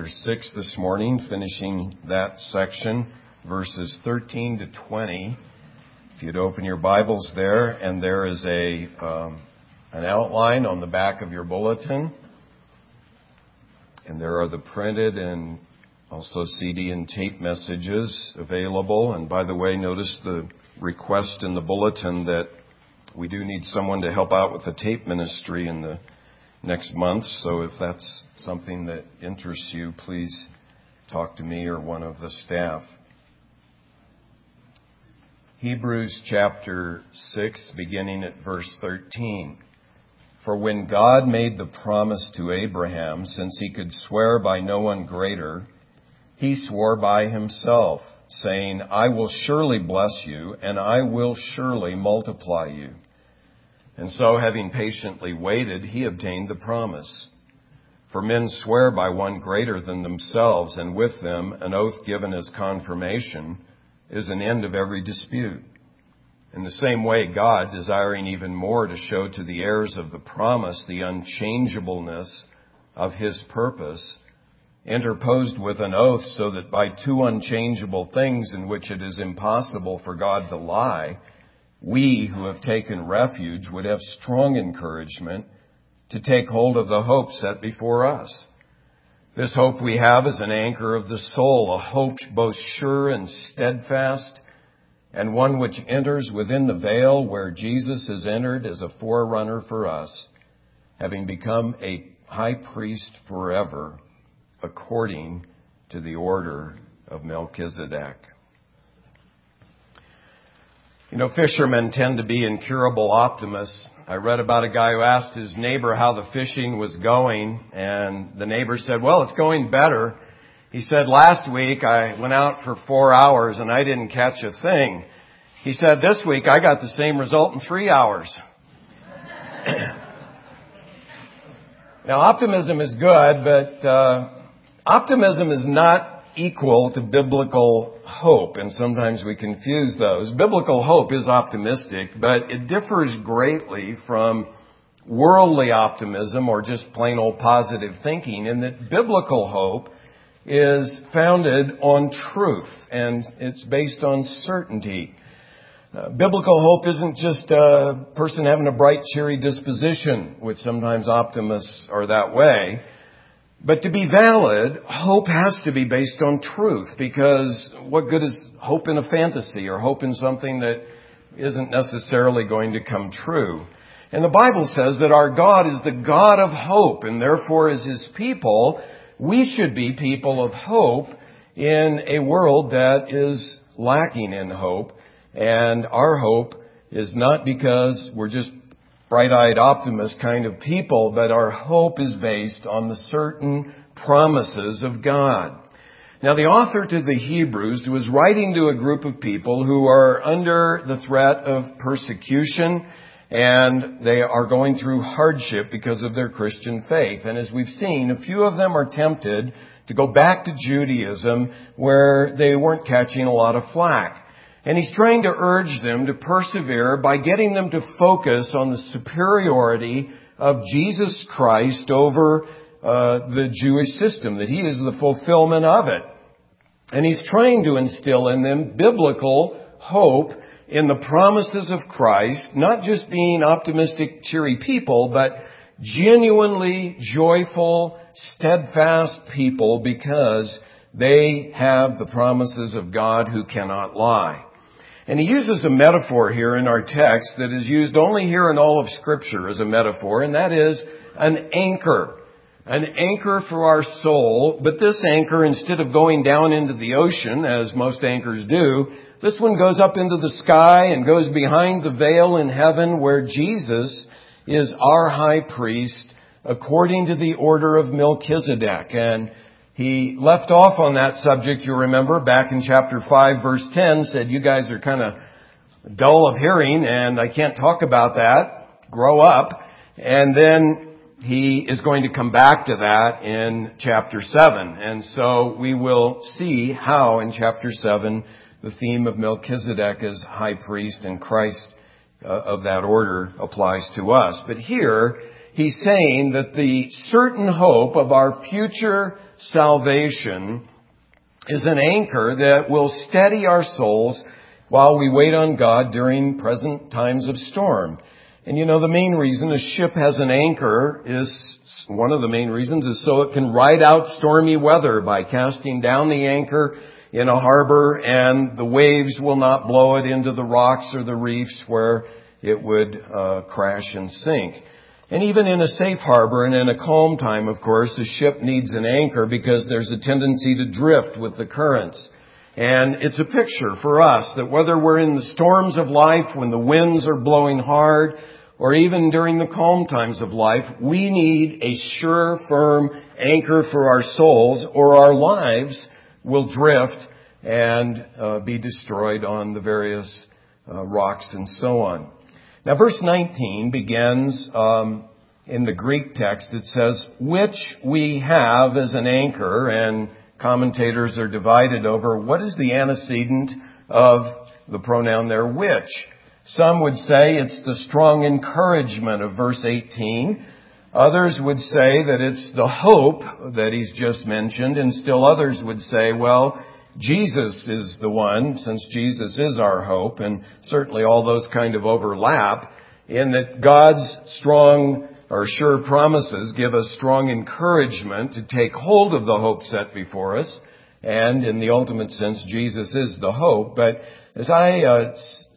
chapter 6 this morning, finishing that section, verses 13 to 20. If you'd open your Bibles there, and there is an outline on the back of your bulletin. And there are the printed and also CD and tape messages available. And by the way, notice the request in the bulletin that we do need someone to help out with the tape ministry in the next month. So if that's something that interests you, please talk to me or one of the staff. Hebrews chapter 6, beginning at verse 13. For when God made the promise to Abraham, since he could swear by no one greater, he swore by himself, saying, I will surely bless you, and I will surely multiply you. And so, having patiently waited, he obtained the promise. For men swear by one greater than themselves, and with them an oath given as confirmation is an end of every dispute. In the same way, God, desiring even more to show to the heirs of the promise the unchangeableness of his purpose, interposed with an oath so that by two unchangeable things in which it is impossible for God to lie, we who have taken refuge would have strong encouragement to take hold of the hope set before us. This hope we have is an anchor of the soul, a hope both sure and steadfast, and one which enters within the veil where Jesus has entered as a forerunner for us, having become a high priest forever, according to the order of Melchizedek. You know, fishermen tend to be incurable optimists. I read about a guy who asked his neighbor how the fishing was going, and the neighbor said, well, it's going better. He said, last week I went out for 4 hours and I didn't catch a thing. He said, this week I got the same result in 3 hours. Now, optimism is good, but optimism is not equal to biblical hope, and sometimes we confuse those. Biblical hope is optimistic, but it differs greatly from worldly optimism or just plain old positive thinking, in that biblical hope is founded on truth, and it's based on certainty. Biblical hope isn't just a person having a bright, cheery disposition, which sometimes optimists are that way. But to be valid, hope has to be based on truth, because what good is hope in a fantasy or hope in something that isn't necessarily going to come true? And the Bible says that our God is the God of hope, and therefore as his people, we should be people of hope in a world that is lacking in hope. And our hope is not because we're just bright-eyed optimist kind of people, but our hope is based on the certain promises of God. Now, the author to the Hebrews was writing to a group of people who are under the threat of persecution, and they are going through hardship because of their Christian faith. And as we've seen, a few of them are tempted to go back to Judaism, where they weren't catching a lot of flack. And he's trying to urge them to persevere by getting them to focus on the superiority of Jesus Christ over the Jewish system, that he is the fulfillment of it. And he's trying to instill in them biblical hope in the promises of Christ, not just being optimistic, cheery people, but genuinely joyful, steadfast people, because they have the promises of God who cannot lie. And he uses a metaphor here in our text that is used only here in all of Scripture as a metaphor, and that is an anchor. An anchor for our soul, but this anchor, instead of going down into the ocean, as most anchors do, this one goes up into the sky and goes behind the veil in heaven, where Jesus is our high priest according to the order of Melchizedek. And he left off on that subject, you remember, back in chapter 5, verse 10, said, you guys are kind of dull of hearing, and I can't talk about that. Grow up. And then he is going to come back to that in chapter 7. And so we will see how in chapter 7 the theme of Melchizedek as high priest and Christ of that order applies to us. But here he's saying that the certain hope of our future salvation is an anchor that will steady our souls while we wait on God during present times of storm. And the main reason a ship has an anchor one of the main reasons is so it can ride out stormy weather by casting down the anchor in a harbor, and the waves will not blow it into the rocks or the reefs where it would crash and sink. And even in a safe harbor and in a calm time, of course, a ship needs an anchor because there's a tendency to drift with the currents. And it's a picture for us that whether we're in the storms of life, when the winds are blowing hard, or even during the calm times of life, we need a sure, firm anchor for our souls, or our lives will drift and be destroyed on the various rocks and so on. Now, verse 19 begins, in the Greek text, it says, which we have as an anchor, and commentators are divided over what is the antecedent of the pronoun there, which. Some would say it's the strong encouragement of verse 18. Others would say that it's the hope that he's just mentioned, and still others would say, well, Jesus is the one, since Jesus is our hope, and certainly all those kind of overlap in that God's strong or sure promises give us strong encouragement to take hold of the hope set before us, and in the ultimate sense, Jesus is the hope. But as I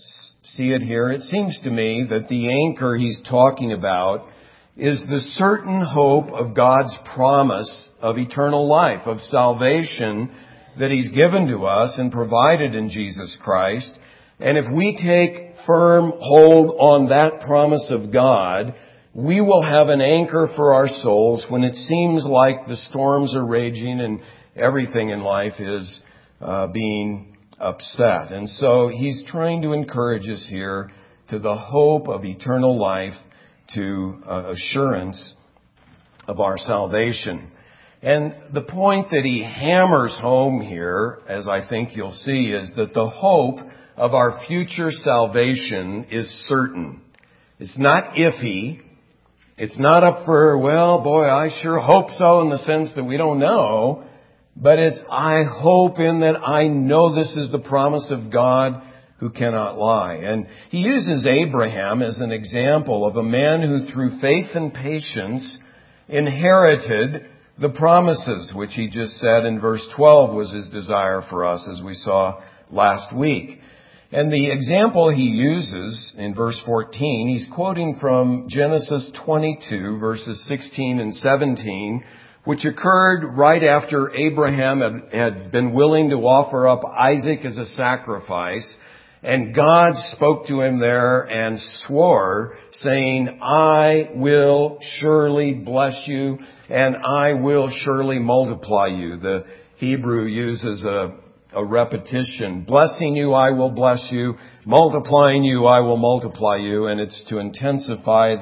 see it here, it seems to me that the anchor he's talking about is the certain hope of God's promise of eternal life, of salvation that he's given to us and provided in Jesus Christ. And if we take firm hold on that promise of God, we will have an anchor for our souls when it seems like the storms are raging and everything in life is being upset. And so he's trying to encourage us here to the hope of eternal life, to assurance of our salvation. And the point that he hammers home here, as I think you'll see, is that the hope of our future salvation is certain. It's not iffy. It's not up for, well, boy, I sure hope so, in the sense that we don't know. But it's, I hope in that I know this is the promise of God who cannot lie. And he uses Abraham as an example of a man who through faith and patience inherited the promises, which he just said in verse 12 was his desire for us, as we saw last week. And the example he uses in verse 14, he's quoting from Genesis 22, verses 16 and 17, which occurred right after Abraham had been willing to offer up Isaac as a sacrifice. And God spoke to him there and swore, saying, I will surely bless you, and I will surely multiply you. The Hebrew uses a repetition. Blessing you, I will bless you. Multiplying you, I will multiply you. And it's to intensify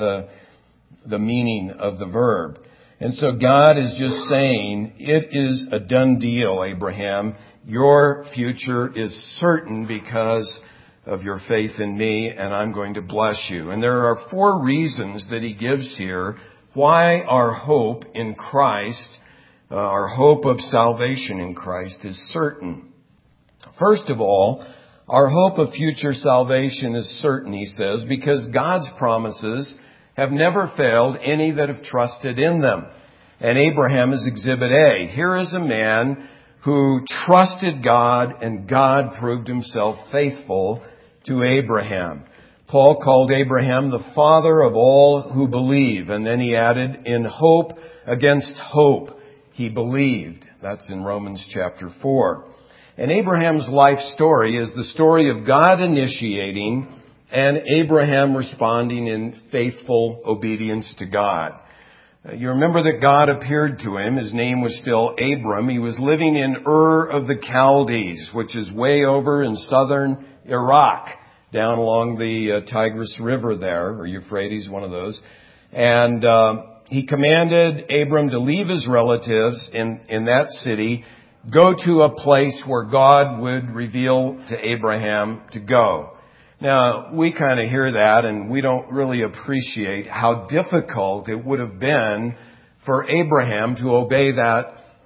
the meaning of the verb. And so God is just saying, it is a done deal, Abraham. Your future is certain because of your faith in me, and I'm going to bless you. And there are 4 reasons that he gives here why our hope in Christ, our hope of salvation in Christ is certain. First of all, our hope of future salvation is certain, he says, because God's promises have never failed any that have trusted in them. And Abraham is exhibit A. Here is a man who trusted God, and God proved himself faithful to Abraham. Paul called Abraham the father of all who believe. And then he added, in hope against hope, he believed. That's in Romans chapter 4. And Abraham's life story is the story of God initiating and Abraham responding in faithful obedience to God. You remember that God appeared to him. His name was still Abram. He was living in Ur of the Chaldees, which is way over in southern Iraq, down along the Tigris River there, or Euphrates, one of those. And he commanded Abram to leave his relatives in that city, go to a place where God would reveal to Abraham to go. Now, we kind of hear that and we don't really appreciate how difficult it would have been for Abraham to obey that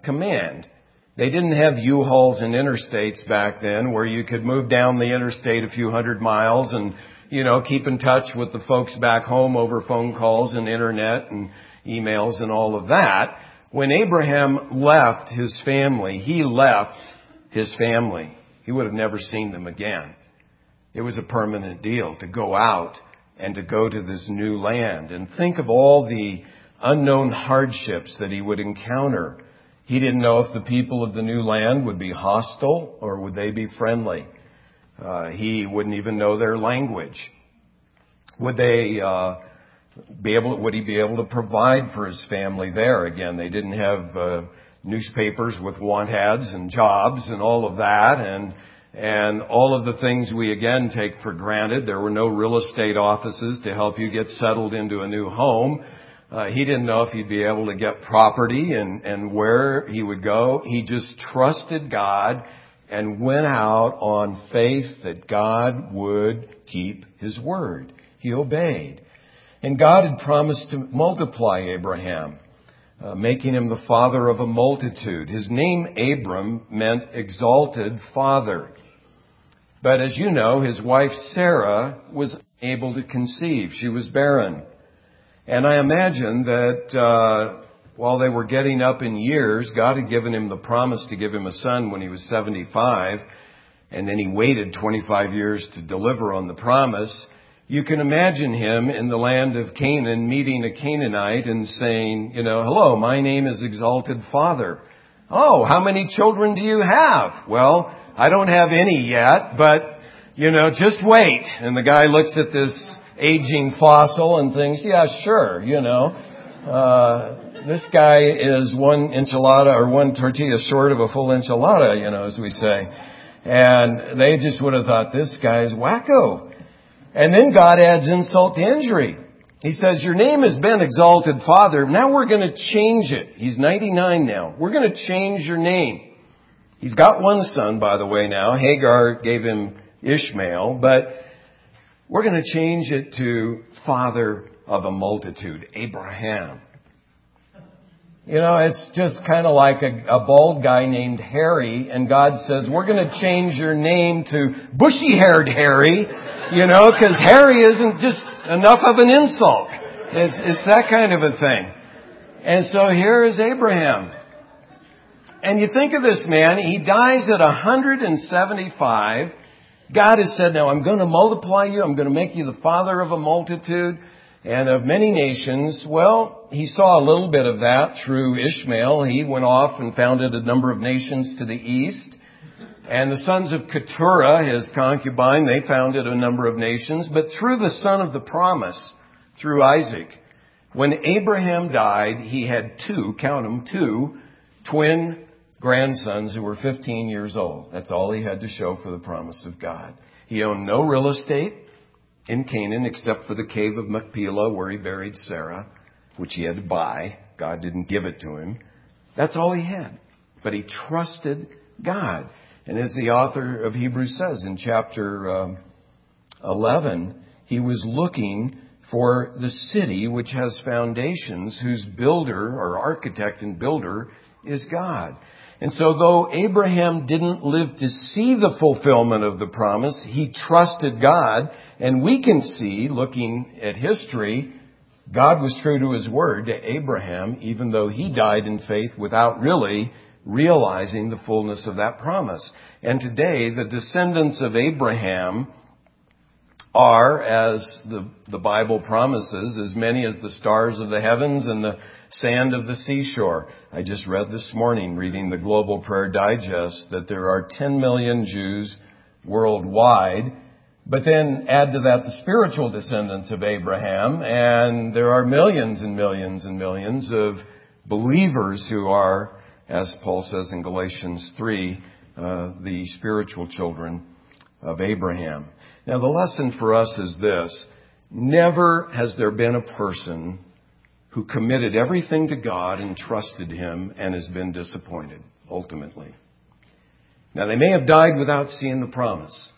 command. They didn't have U-Hauls and interstates back then where you could move down the interstate a few hundred miles and, keep in touch with the folks back home over phone calls and internet and emails and all of that. When Abraham left his family, he left his family. He would have never seen them again. It was a permanent deal to go out and to go to this new land. And think of all the unknown hardships that he would encounter. He didn't know if the people of the new land would be hostile or would they be friendly. He wouldn't even know their language. Would he be able to provide for his family there? Again, they didn't have newspapers with want ads and jobs and all of that, and all of the things we again take for granted. There were no real estate offices to help you get settled into a new home. He didn't know if he'd be able to get property and where he would go. He just trusted God and went out on faith that God would keep His word. He obeyed. And God had promised to multiply Abraham, making him the father of a multitude. His name, Abram, meant exalted father. But as you know, his wife Sarah was unable to conceive. She was barren. And I imagine that while they were getting up in years, God had given him the promise to give him a son when he was 75, and then he waited 25 years to deliver on the promise. You can imagine him in the land of Canaan meeting a Canaanite and saying, hello, my name is Exalted Father. Oh, how many children do you have? Well, I don't have any yet, but, just wait. And the guy looks at this aging fossil and thinks, yeah, sure, this guy is one enchilada or one tortilla short of a full enchilada, as we say. And they just would have thought, this guy is wacko. And then God adds insult to injury. He says, your name has been Exalted Father. Now we're going to change it. He's 99 now. We're going to change your name. He's got one son, by the way, now. Hagar gave him Ishmael, but we're going to change it to Father of a Multitude, Abraham. It's just kind of like a bald guy named Harry, and God says, we're going to change your name to bushy-haired Harry, because Harry isn't just enough of an insult. It's that kind of a thing. And so here is Abraham. And you think of this man, he dies at 175. God has said, now I'm going to multiply you. I'm going to make you the father of a multitude and of many nations. Well, he saw a little bit of that through Ishmael. He went off and founded a number of nations to the east. And the sons of Keturah, his concubine, they founded a number of nations. But through the son of the promise, through Isaac, when Abraham died, he had two twin grandsons who were 15 years old. That's all he had to show for the promise of God. He owned no real estate in Canaan except for the cave of Machpelah where he buried Sarah, which he had to buy. God didn't give it to him. That's all he had. But he trusted God. And as the author of Hebrews says in chapter 11, he was looking for the city which has foundations, whose builder or architect and builder is God. And so though Abraham didn't live to see the fulfillment of the promise, he trusted God. And we can see, looking at history, God was true to His word to Abraham, even though he died in faith without really realizing the fullness of that promise. And today, the descendants of Abraham are, as the Bible promises, as many as the stars of the heavens and the sand of the seashore. I just read this morning, reading the Global Prayer Digest, that there are 10 million Jews worldwide. But then add to that the spiritual descendants of Abraham, and there are millions and millions and millions of believers who are, as Paul says in Galatians 3, the spiritual children of Abraham. Now the lesson for us is this: never has there been a person who committed everything to God and trusted Him and has been disappointed, ultimately. Now they may have died without seeing the promise,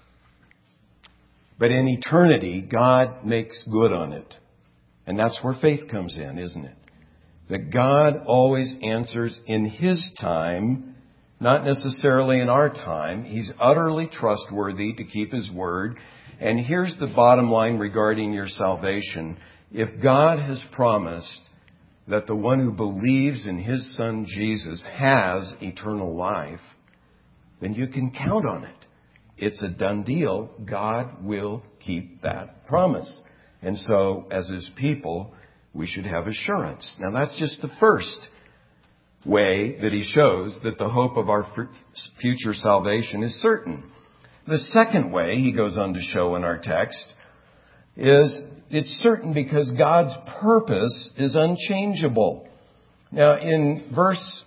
but in eternity, God makes good on it. And that's where faith comes in, isn't it? that God always answers in His time, not necessarily in our time. He's utterly trustworthy to keep His word. And here's the bottom line regarding your salvation. If God has promised that the one who believes in His Son Jesus has eternal life, then you can count on it. It's a done deal. God will keep that promise. And so, as His people, we should have assurance. Now, that's just the first way that He shows that the hope of our future salvation is certain. The second way He goes on to show in our text is it's certain because God's purpose is unchangeable. Now, in verse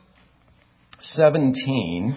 17,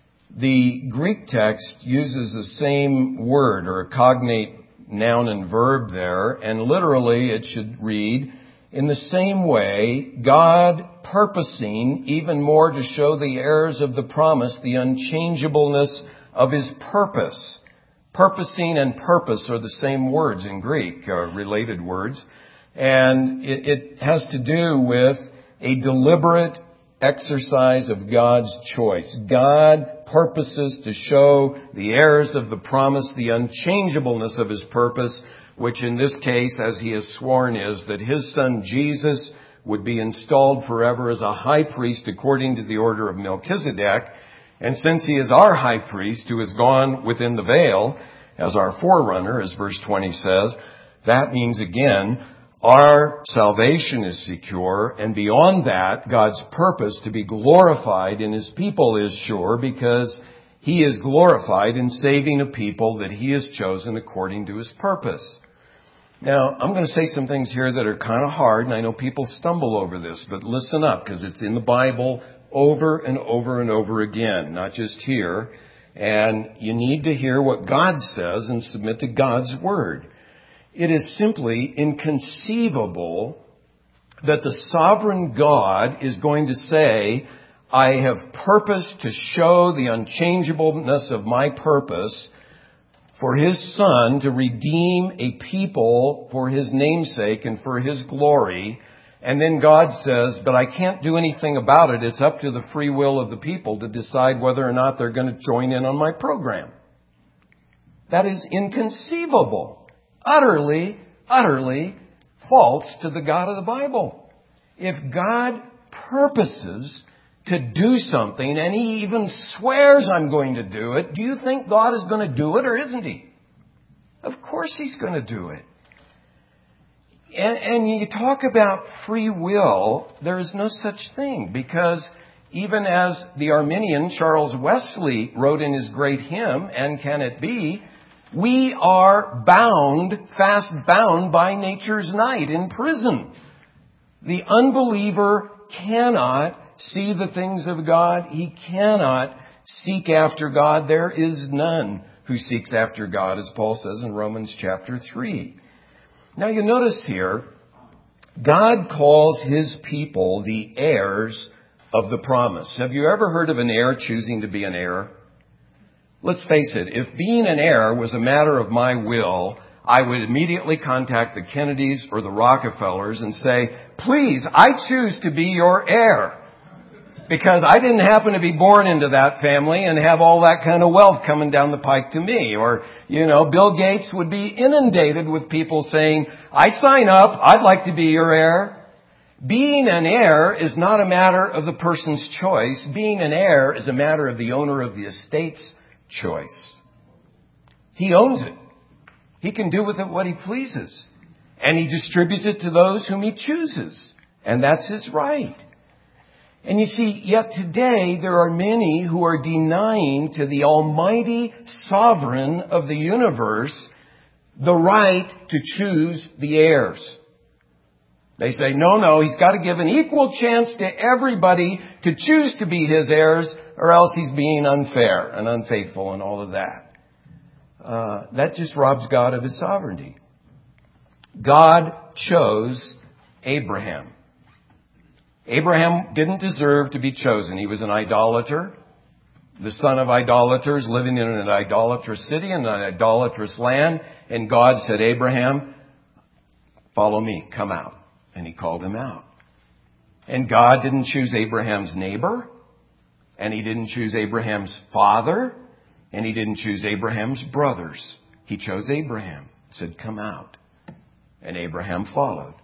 the Greek text uses the same word or a cognate noun and verb there, and literally it should read, in the same way, God purposing even more to show the heirs of the promise the unchangeableness of His purpose. Purposing and purpose are the same words in Greek, related words, and it has to do with a deliberate exercise of God's choice. God purposes to show the heirs of the promise the unchangeableness of His purpose, which in this case, as He has sworn, is that His Son Jesus would be installed forever as a high priest according to the order of Melchizedek. And since He is our high priest who has gone within the veil as our forerunner, as verse 20 says, that means again, our salvation is secure, and beyond that, God's purpose to be glorified in His people is sure, because He is glorified in saving a people that He has chosen according to His purpose. Now, I'm going to say some things here that are kind of hard, and I know people stumble over this, but listen up, because it's in the Bible over and over and over again, not just here. And you need to hear what God says and submit to God's word. It is simply inconceivable that the sovereign God is going to say, I have purposed to show the unchangeableness of my purpose for His Son to redeem a people for His namesake and for His glory. And then God says, but I can't do anything about it. It's up to the free will of the people to decide whether or not they're going to join in on my program. That is inconceivable. Utterly, utterly false to the God of the Bible. If God purposes to do something and He even swears I'm going to do it, do you think God is going to do it or isn't He? Of course He's going to do it. And you talk about free will, there is no such thing, because even as the Arminian Charles Wesley wrote in his great hymn, And Can It Be?, we are bound, fast bound by nature's night in prison. The unbeliever cannot see the things of God. He cannot seek after God. There is none who seeks after God, as Paul says in Romans chapter 3. Now you notice here, God calls His people the heirs of the promise. Have you ever heard of an heir choosing to be an heir? Let's face it, if being an heir was a matter of my will, I would immediately contact the Kennedys or the Rockefellers and say, please, I choose to be your heir. Because I didn't happen to be born into that family and have all that kind of wealth coming down the pike to me. Or, Bill Gates would be inundated with people saying, I sign up, I'd like to be your heir. Being an heir is not a matter of the person's choice. Being an heir is a matter of the owner of the estate's choice. He owns it. He can do with it what He pleases. And He distributes it to those whom He chooses. And that's His right. And you see, yet today there are many who are denying to the almighty sovereign of the universe the right to choose the heirs. They say, no, He's got to give an equal chance to everybody to choose to be His heirs, or else He's being unfair and unfaithful and all of that. That just robs God of His sovereignty. God chose Abraham. Abraham didn't deserve to be chosen. He was an idolater, the son of idolaters, living in an idolatrous city, in an idolatrous land. And God said, Abraham, follow me, come out. And He called him out. And God didn't choose Abraham's neighbor. And He didn't choose Abraham's father. And He didn't choose Abraham's brothers. He chose Abraham. Said, come out. And Abraham followed.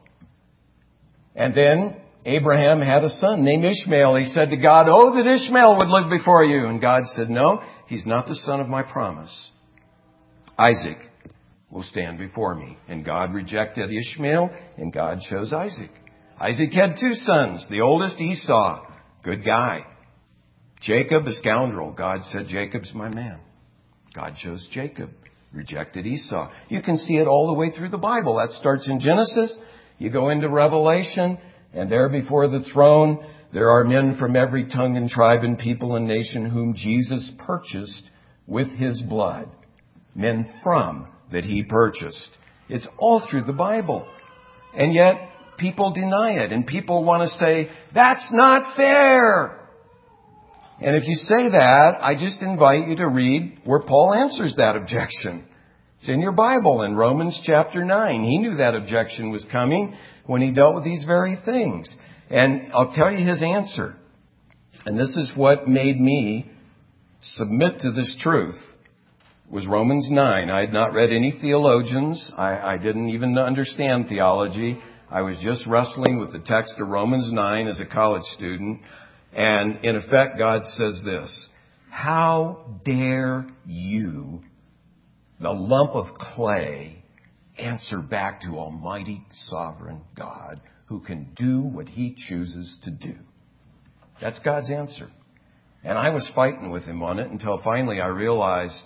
And then Abraham had a son named Ishmael. He said to God, oh, that Ishmael would live before you. And God said, no, he's not the son of my promise. Isaac will stand before me. And God rejected Ishmael, and God chose Isaac. Isaac had two sons. The oldest, Esau, good guy. Jacob, a scoundrel. God said, Jacob's my man. God chose Jacob, rejected Esau. You can see it all the way through the Bible. That starts in Genesis. You go into Revelation, and there before the throne, there are men from every tongue and tribe and people and nation whom Jesus purchased with His blood. Men from that He purchased. It's all through the Bible. And yet, people deny it. And people want to say, that's not fair. And if you say that, I just invite you to read where Paul answers that objection. It's in your Bible in Romans chapter 9. He knew that objection was coming when he dealt with these very things. And I'll tell you his answer. And this is what made me submit to this truth. Was Romans 9. I had not read any theologians. I didn't even understand theology. I was just wrestling with the text of Romans 9 as a college student. And in effect, God says this, how dare you, the lump of clay, answer back to Almighty Sovereign God who can do what He chooses to do? That's God's answer. And I was fighting with Him on it until finally I realized,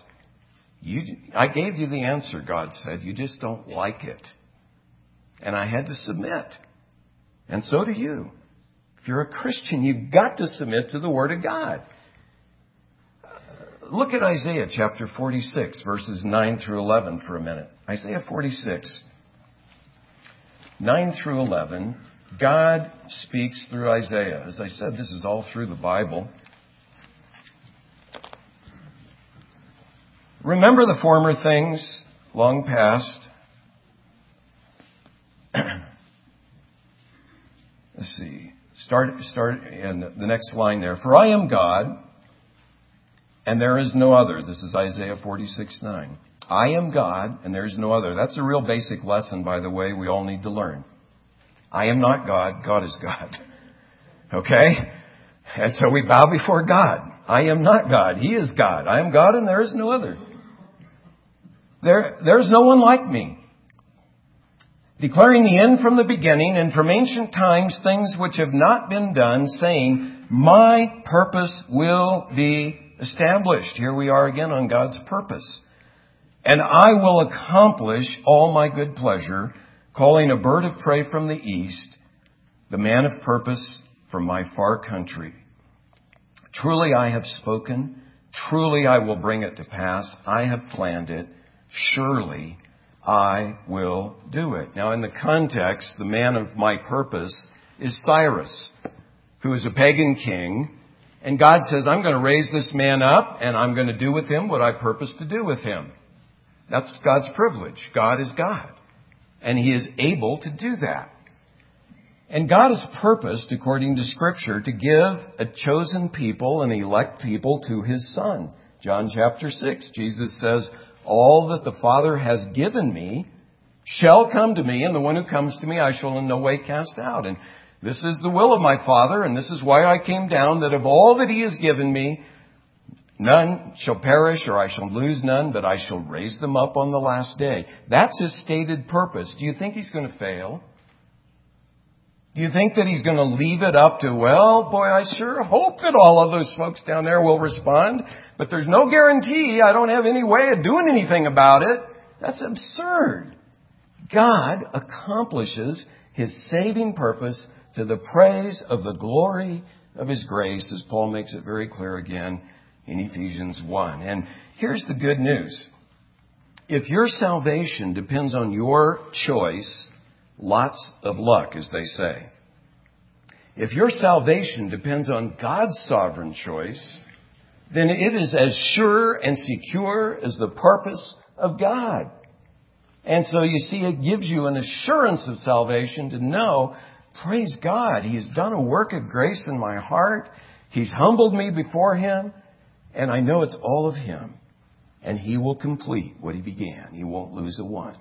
I gave you the answer, God said. You just don't like it. And I had to submit. And so do you. If you're a Christian, you've got to submit to the Word of God. Look at Isaiah chapter 46, verses 9 through 11 for a minute. Isaiah 46, 9 through 11. God speaks through Isaiah. As I said, this is all through the Bible. Remember the former things long past. Let's see. Start in the next line there. For I am God, and there is no other. This is Isaiah 46:9. I am God, and there is no other. That's a real basic lesson, by the way, we all need to learn. I am not God. God is God. Okay? And so we bow before God. I am not God. He is God. I am God, and there is no other. There's no one like me. Declaring the end from the beginning and from ancient times things which have not been done, saying, my purpose will be established. Here we are again on God's purpose. And I will accomplish all my good pleasure, calling a bird of prey from the east, the man of purpose from my far country. Truly I have spoken. Truly I will bring it to pass. I have planned it. Surely I will do it. Now, in the context, the man of my purpose is Cyrus, who is a pagan king. And God says, I'm going to raise this man up, and I'm going to do with him what I purpose to do with him. That's God's privilege. God is God. And He is able to do that. And God has purposed, according to Scripture, to give a chosen people, an elect people, to His Son. John chapter 6, Jesus says, all that the Father has given me shall come to me, and the one who comes to me I shall in no way cast out. And this is the will of my Father, and this is why I came down, that of all that He has given me, none shall perish, or I shall lose none, but I shall raise them up on the last day. That's His stated purpose. Do you think He's going to fail? Do you think that He's going to leave it up to, well, boy, I sure hope that all of those folks down there will respond, but there's no guarantee. I don't have any way of doing anything about it. That's absurd. God accomplishes His saving purpose to the praise of the glory of His grace, as Paul makes it very clear again in Ephesians 1. And here's the good news. If your salvation depends on your choice, lots of luck, as they say. If your salvation depends on God's sovereign choice, then it is as sure and secure as the purpose of God. And so you see, it gives you an assurance of salvation to know praise God. He's done a work of grace in my heart. He's humbled me before Him. And I know it's all of Him. And He will complete what He began. He won't lose a one.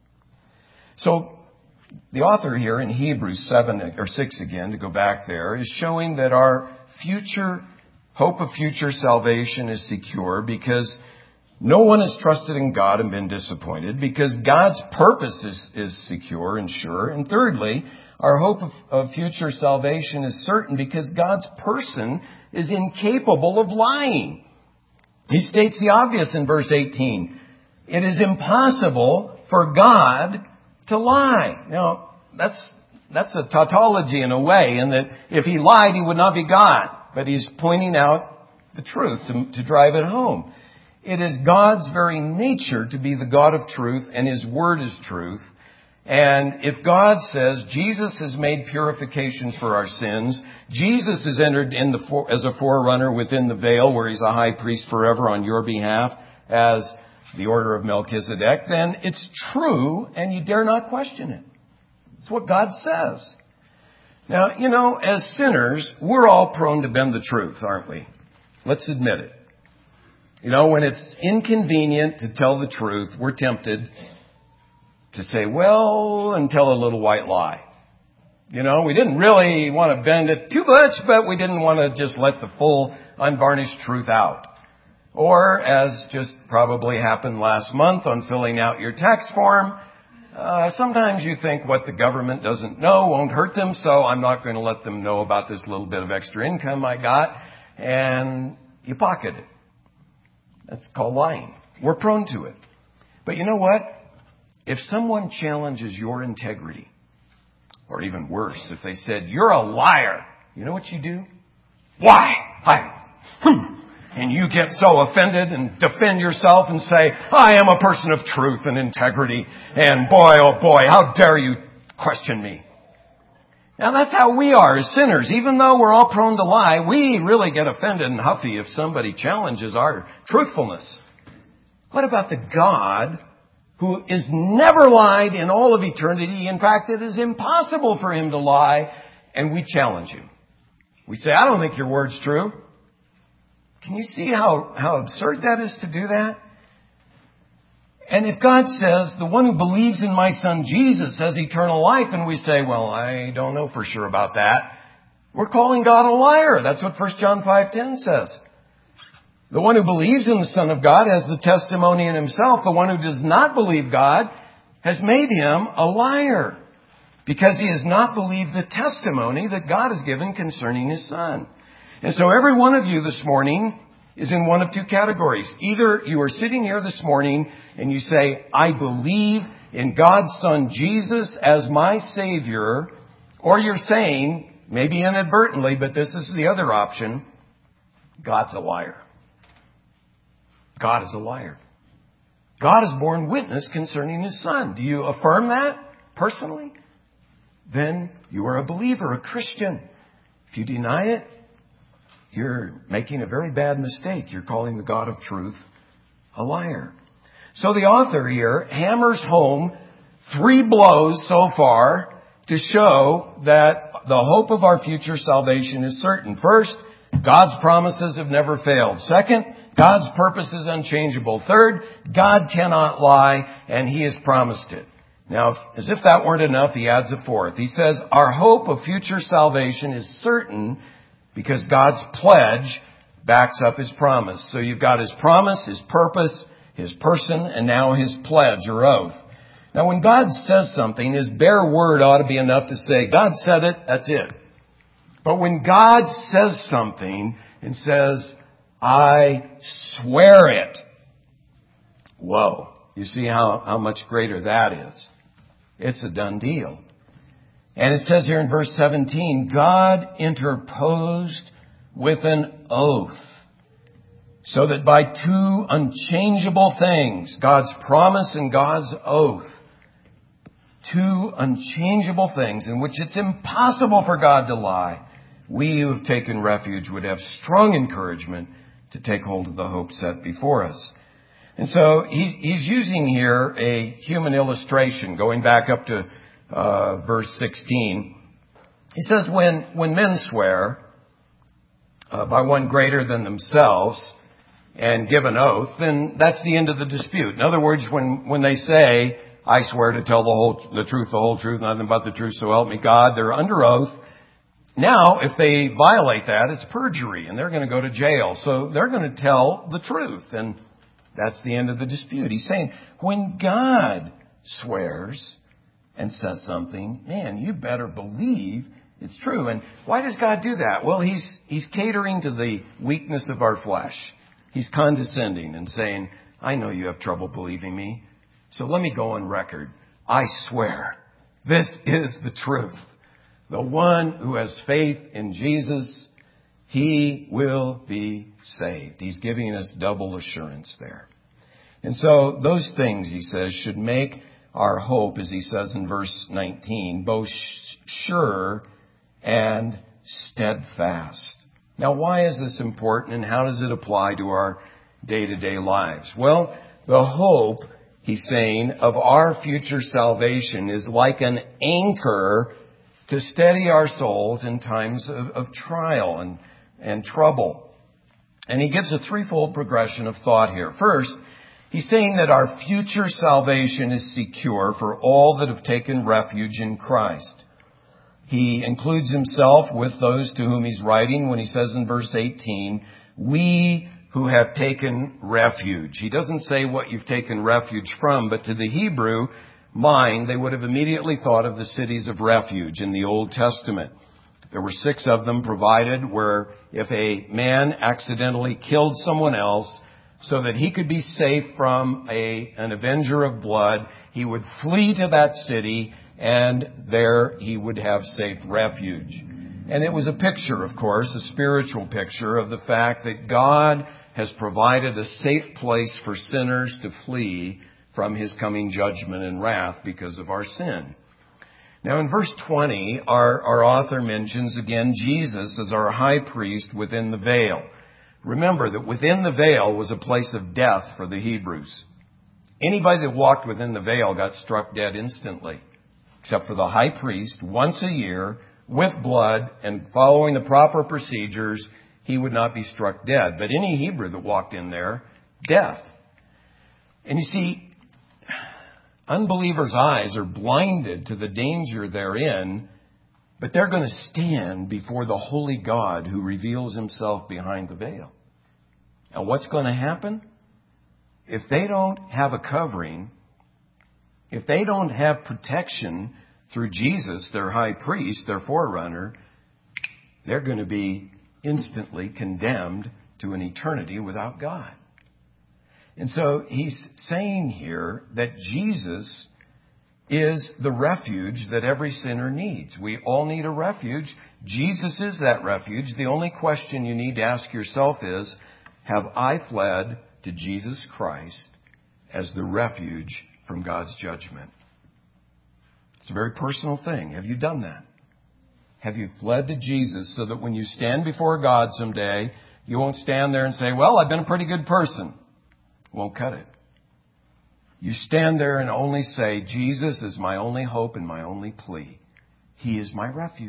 So the author here in Hebrews 6 again, to go back there, is showing that our future hope of future salvation is secure because no one has trusted in God and been disappointed, because God's purpose is secure and sure. And thirdly, our hope of future salvation is certain because God's person is incapable of lying. He states the obvious in verse 18. It is impossible for God to lie. Now, that's a tautology in a way, in that if He lied, He would not be God. But He's pointing out the truth to drive it home. It is God's very nature to be the God of truth, and His Word is truth. And if God says Jesus has made purification for our sins, Jesus has entered in as a forerunner within the veil where He's a high priest forever on your behalf as the order of Melchizedek, then it's true and you dare not question it. It's what God says. Now, as sinners, we're all prone to bend the truth, aren't we? Let's admit it. When it's inconvenient to tell the truth, we're tempted to say, and tell a little white lie. We didn't really want to bend it too much, but we didn't want to just let the full, unvarnished truth out. Or, as just probably happened last month on filling out your tax form, sometimes you think what the government doesn't know won't hurt them, so I'm not going to let them know about this little bit of extra income I got, and you pocket it. That's called lying. We're prone to it. But you know what? If someone challenges your integrity, or even worse, if they said, you're a liar, you know what you do? Why? And you get so offended and defend yourself and say, I am a person of truth and integrity. And boy, oh boy, how dare you question me? Now that's how we are as sinners. Even though we're all prone to lie, we really get offended and huffy if somebody challenges our truthfulness. What about the God who is never lied in all of eternity? In fact, it is impossible for Him to lie, and we challenge Him. We say, I don't think your word's true. Can you see how absurd that is to do that? And if God says, the one who believes in my Son Jesus has eternal life, and we say, I don't know for sure about that, we're calling God a liar. That's what 1 John 5:10 says. The one who believes in the Son of God has the testimony in himself. The one who does not believe God has made him a liar, because he has not believed the testimony that God has given concerning His Son. And so every one of you this morning is in one of two categories. Either you are sitting here this morning and you say, I believe in God's Son Jesus as my Savior, or you're saying, maybe inadvertently, but this is the other option, God's a liar. God is a liar. God has borne witness concerning His Son. Do you affirm that personally? Then you are a believer, a Christian. If you deny it, you're making a very bad mistake. You're calling the God of truth a liar. So the author here hammers home 3 blows so far to show that the hope of our future salvation is certain. First, God's promises have never failed. Second, God's purpose is unchangeable. Third, God cannot lie, and He has promised it. Now, as if that weren't enough, he adds a fourth. He says, our hope of future salvation is certain because God's pledge backs up His promise. So you've got His promise, His purpose, His person, and now His pledge or oath. Now when God says something, His bare word ought to be enough to say, God said it, that's it. But when God says something and says, I swear it, whoa, you see how much greater that is. It's a done deal. And it says here in verse 17, God interposed with an oath, so that by 2 unchangeable things, God's promise and God's oath, 2 unchangeable things in which it's impossible for God to lie, we who have taken refuge would have strong encouragement to take hold of the hope set before us. And so he's using here a human illustration, going back up to verse 16. He says when men swear by one greater than themselves and give an oath, then that's the end of the dispute. In other words, when they say, I swear to tell the truth, the whole truth, nothing but the truth, so help me God, they're under oath. Now, if they violate that, it's perjury, and they're going to go to jail. So they're going to tell the truth, and that's the end of the dispute. He's saying, when God swears and says something, man, you better believe it's true. And why does God do that? Well, He's catering to the weakness of our flesh. He's condescending and saying, I know you have trouble believing me, so let me go on record. I swear, this is the truth. The one who has faith in Jesus, he will be saved. He's giving us double assurance there. And so those things, he says, should make our hope, as he says in verse 19, both sure and steadfast. Now, why is this important, and how does it apply to our day-to-day lives? Well, the hope, he's saying, of our future salvation is like an anchor to steady our souls in times of trial and trouble. And he gives a threefold progression of thought here. First, he's saying that our future salvation is secure for all that have taken refuge in Christ. He includes himself with those to whom he's writing when he says in verse 18, we who have taken refuge. He doesn't say what you've taken refuge from, but to the Hebrew mind, they would have immediately thought of the cities of refuge in the Old Testament. There were 6 of them provided where if a man accidentally killed someone else so that he could be safe from an avenger of blood, he would flee to that city and there he would have safe refuge. And it was a picture, of course, a spiritual picture of the fact that God has provided a safe place for sinners to flee from His coming judgment and wrath because of our sin. Now in verse 20, our author mentions again Jesus as our high priest within the veil. Remember that within the veil was a place of death for the Hebrews. Anybody that walked within the veil got struck dead instantly, except for the high priest once a year with blood and following the proper procedures, he would not be struck dead. But any Hebrew that walked in there, death. And you see, unbelievers' eyes are blinded to the danger they're in, but they're going to stand before the holy God who reveals himself behind the veil. And what's going to happen? If they don't have a covering, if they don't have protection through Jesus, their high priest, their forerunner, they're going to be instantly condemned to an eternity without God. And so he's saying here that Jesus is the refuge that every sinner needs. We all need a refuge. Jesus is that refuge. The only question you need to ask yourself is, have I fled to Jesus Christ as the refuge from God's judgment? It's a very personal thing. Have you done that? Have you fled to Jesus so that when you stand before God someday, you won't stand there and say, well, I've been a pretty good person. Won't cut it. You stand there and only say, Jesus is my only hope and my only plea. He is my refuge.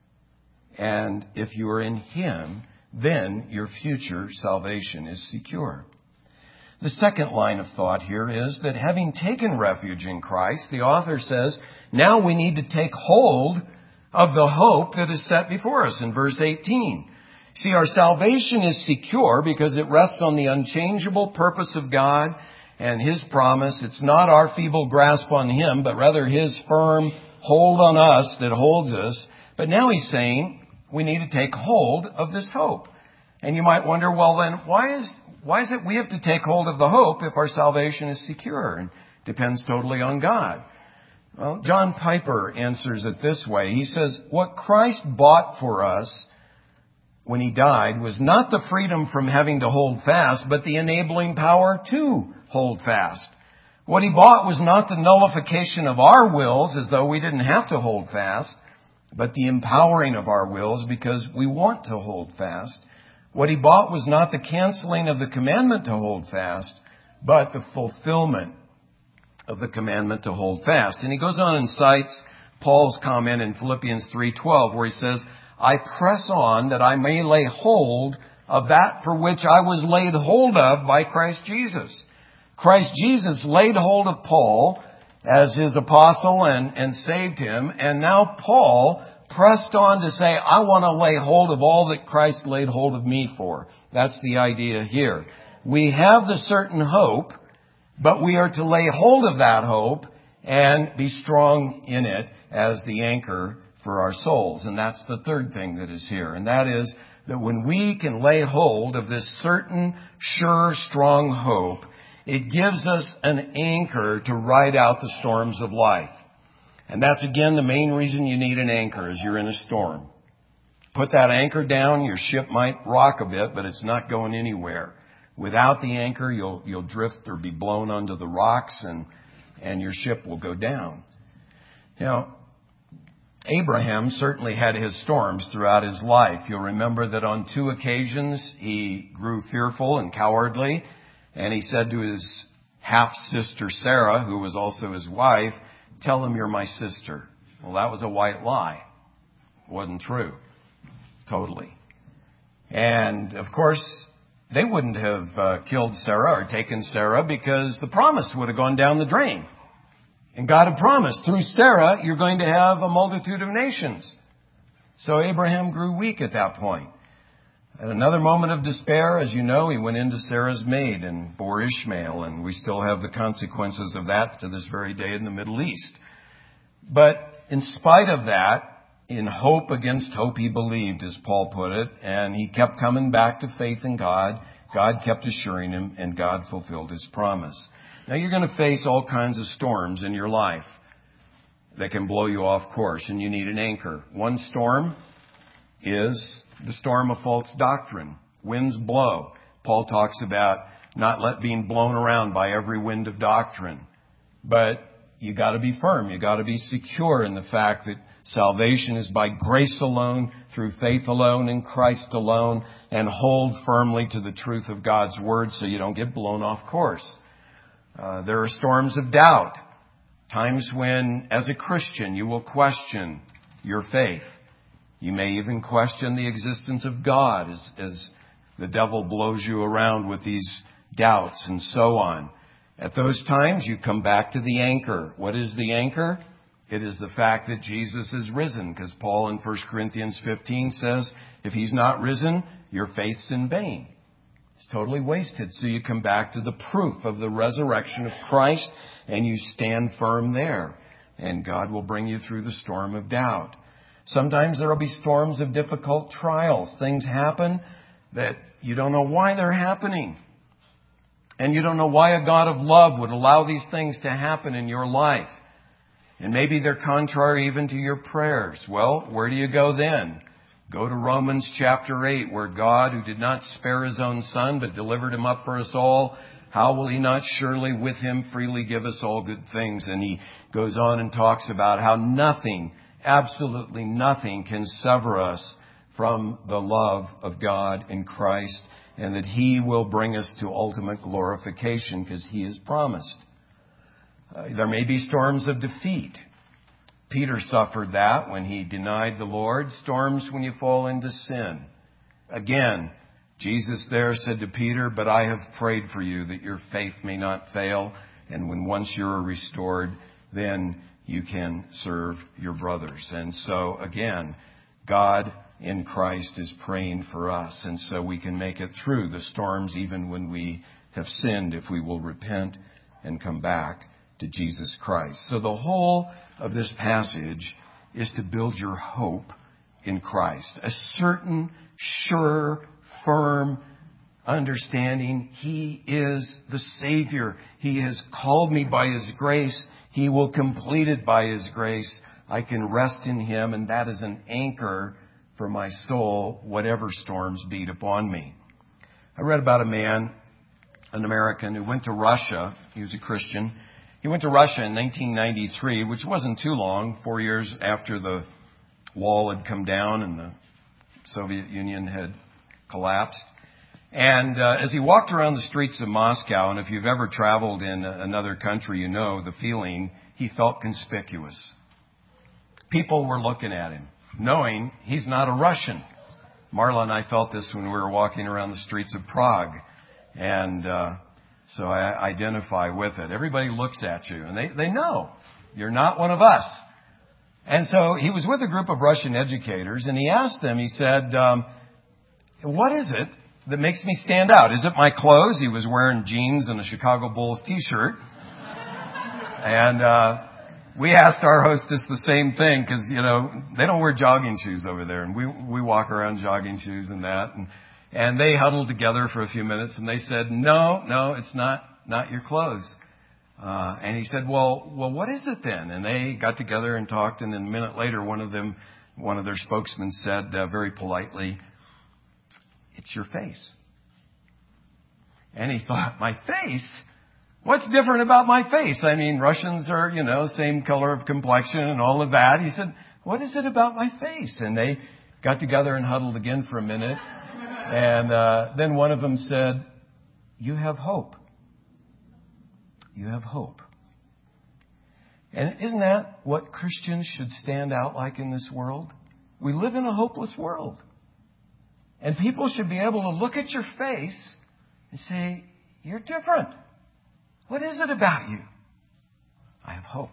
And if you are in Him, then your future salvation is secure. The second line of thought here is that having taken refuge in Christ, the author says, now we need to take hold of the hope that is set before us in verse 18. See, our salvation is secure because it rests on the unchangeable purpose of God and His promise. It's not our feeble grasp on Him, but rather His firm hold on us that holds us. But now He's saying we need to take hold of this hope. And you might wonder, well then, why is it we have to take hold of the hope if our salvation is secure and depends totally on God? Well, John Piper answers it this way. He says, what Christ bought for us when He died was not the freedom from having to hold fast, but the enabling power to hold fast. What He bought was not the nullification of our wills as though we didn't have to hold fast, but the empowering of our wills because we want to hold fast. What He bought was not the canceling of the commandment to hold fast, but the fulfillment of the commandment to hold fast. And he goes on and cites Paul's comment in Philippians 3:12 where he says, I press on that I may lay hold of that for which I was laid hold of by Christ Jesus. Christ Jesus laid hold of Paul as his apostle and saved him. And now Paul pressed on to say, I want to lay hold of all that Christ laid hold of me for. That's the idea here. We have the certain hope, but we are to lay hold of that hope and be strong in it as the anchor for our souls. And that's the third thing that is here. And that is that when we can lay hold of this certain, sure, strong hope, it gives us an anchor to ride out the storms of life. And that's again the main reason you need an anchor is you're in a storm. Put that anchor down, your ship might rock a bit, but it's not going anywhere. Without the anchor, you'll drift or be blown onto the rocks and your ship will go down. Now, Abraham certainly had his storms throughout his life. You'll remember that on 2 occasions he grew fearful and cowardly, and he said to his half-sister Sarah, who was also his wife, tell him you're my sister. Well, that was a white lie. It wasn't true. Totally. And, of course, they wouldn't have killed Sarah or taken Sarah because the promise would have gone down the drain. And God had promised, through Sarah, you're going to have a multitude of nations. So Abraham grew weak at that point. At another moment of despair, as you know, he went into Sarah's maid and bore Ishmael, and we still have the consequences of that to this very day in the Middle East. But in spite of that, in hope against hope he believed, as Paul put it, and he kept coming back to faith in God. God kept assuring him, and God fulfilled his promise. Now you're going to face all kinds of storms in your life that can blow you off course, and you need an anchor. One storm is the storm of false doctrine. Winds blow. Paul talks about not being blown around by every wind of doctrine. But you got to be firm. You got to be secure in the fact that salvation is by grace alone, through faith alone, in Christ alone, and hold firmly to the truth of God's word so you don't get blown off course. There are storms of doubt, times when, as a Christian, you will question your faith. You may even question the existence of God as the devil blows you around with these doubts and so on. At those times, you come back to the anchor. What is the anchor? It is the fact that Jesus is risen, because Paul in 1 Corinthians 15 says, if he's not risen, your faith's in vain. It's totally wasted. So you come back to the proof of the resurrection of Christ and you stand firm there. And God will bring you through the storm of doubt. Sometimes there will be storms of difficult trials. Things happen that you don't know why they're happening. And you don't know why a God of love would allow these things to happen in your life. And maybe they're contrary even to your prayers. Well, where do you go then? Go to Romans chapter 8, where God, who did not spare his own Son, but delivered him up for us all, how will he not surely with him freely give us all good things? And he goes on and talks about how nothing, absolutely nothing, can sever us from the love of God in Christ, and that he will bring us to ultimate glorification because he has promised. There may be storms of defeat. Peter suffered that when he denied the Lord. Storms when you fall into sin. Again, Jesus there said to Peter, but I have prayed for you that your faith may not fail. And when once you're restored, then you can serve your brothers. And so again, God in Christ is praying for us. And so we can make it through the storms even when we have sinned, if we will repent and come back to Jesus Christ. So the whole of this passage is to build your hope in Christ. A certain, sure, firm understanding. He is the Savior. He has called me by His grace. He will complete it by His grace. I can rest in Him, and that is an anchor for my soul, whatever storms beat upon me. I read about a man, an American, who went to Russia. He was a Christian. He went to Russia in 1993, which wasn't too long, 4 years after the wall had come down and the Soviet Union had collapsed. And as he walked around the streets of Moscow, and if you've ever traveled in another country, you know the feeling, he felt conspicuous. people were looking at him, knowing he's not a Russian. Marla and I felt this when we were walking around the streets of Prague. And so I identify with it. Everybody looks at you, and they know you're not one of us. And so he was with a group of Russian educators, and he asked them, he said, what is it that makes me stand out? Is it my clothes? He was wearing jeans and a Chicago Bulls t-shirt. And we asked our hostess the same thing because, they don't wear jogging shoes over there. And we walk around jogging shoes and that. And they huddled together for a few minutes and they said, no, it's not your clothes. And he said, well, what is it then? And they got together and talked. And then a minute later, one of their spokesmen said very politely, it's your face. And he thought, my face? What's different about my face? I mean, Russians are, same color of complexion and all of that. He said, what is it about my face? And they got together and huddled again for a minute. And then one of them said, you have hope. You have hope. And isn't that what Christians should stand out like in this world? We live in a hopeless world. And people should be able to look at your face and say, you're different. What is it about you? I have hope.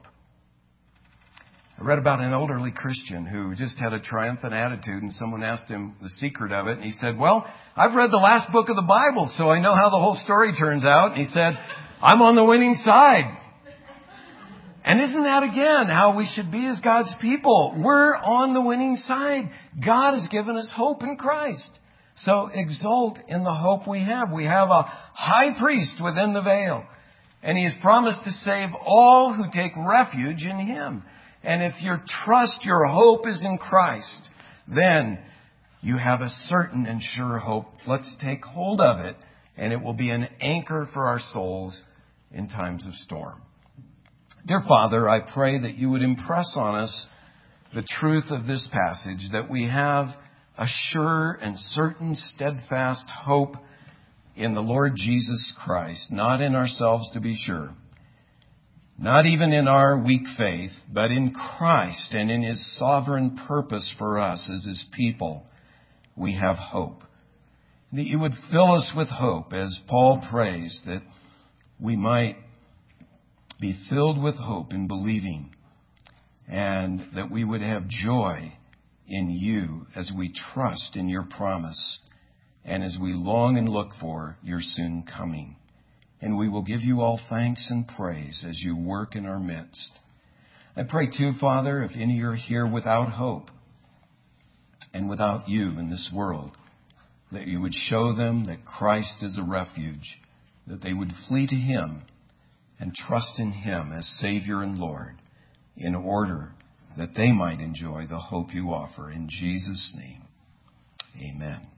I read about an elderly Christian who just had a triumphant attitude, and someone asked him the secret of it. And he said, well, I've read the last book of the Bible, so I know how the whole story turns out. And he said, I'm on the winning side. And isn't that, again, how we should be as God's people? We're on the winning side. God has given us hope in Christ. So exult in the hope we have. We have a high priest within the veil. And he has promised to save all who take refuge in him. And if your trust, your hope is in Christ, then you have a certain and sure hope. Let's take hold of it. And it will be an anchor for our souls in times of storm. Dear Father, I pray that you would impress on us the truth of this passage, that we have a sure and certain steadfast hope in the Lord Jesus Christ, not in ourselves to be sure, not even in our weak faith, but in Christ and in his sovereign purpose for us as his people, we have hope. That you would fill us with hope, as Paul prays, that we might be filled with hope in believing, and that we would have joy in you as we trust in your promise and as we long and look for your soon coming. And we will give you all thanks and praise as you work in our midst. I pray too, Father, if any are here without hope and without you in this world, that you would show them that Christ is a refuge, that they would flee to him and trust in him as Savior and Lord, in order that they might enjoy the hope you offer. In Jesus' name, amen.